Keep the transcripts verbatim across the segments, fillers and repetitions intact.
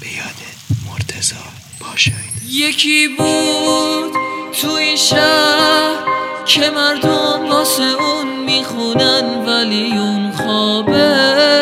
فریاد مرتضی پاشایی. یکی بود تو این شهر که مردم واسه اون میخونن، ولی اون خوابه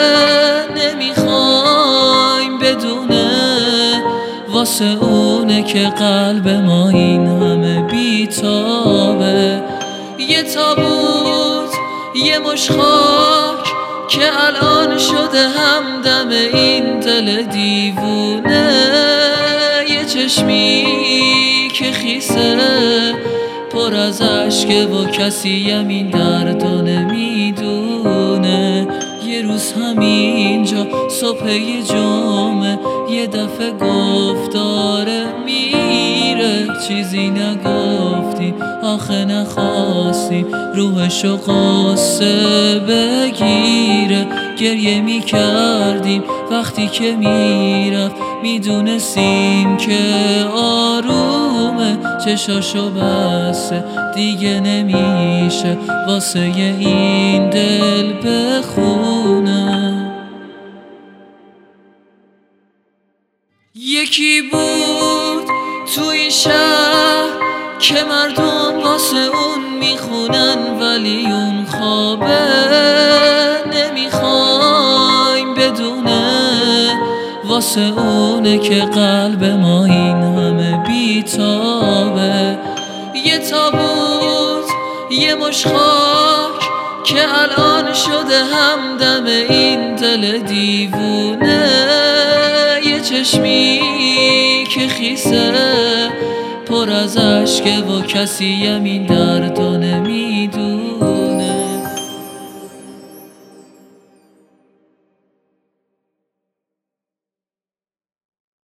نمیخوایم بدونه، واسه اونه که قلب ما این همه بیتابه. یه تابوت یه مش خاک که الان شده همدم این دل دیوونه، یه چشمی که خیسه پر از عشقه و کسی هم این دردو نمیدونه. یه روز همینجا صبح یه جمعه یه دفعه گفتاره میره، چیزی نگفتیم آخه نخواستیم روحشو قصه بگیره. گریه میکردیم وقتی که میرفت، میدونستیم که آرومه، چشاشو بسته دیگه نمیشه واسه این دل بخونه. یکی بود تو این شهر که مردم واسه اون میخونن، ولی اون خوابه نمیخوایم بدونه، واسه اونه که قلب ما این همه بیتابه. یه تابوت یه مش خاک که الان شده همدم این دل دیوونه، یه چشمی که خیسه پر از عشقه و کسی هم این دردو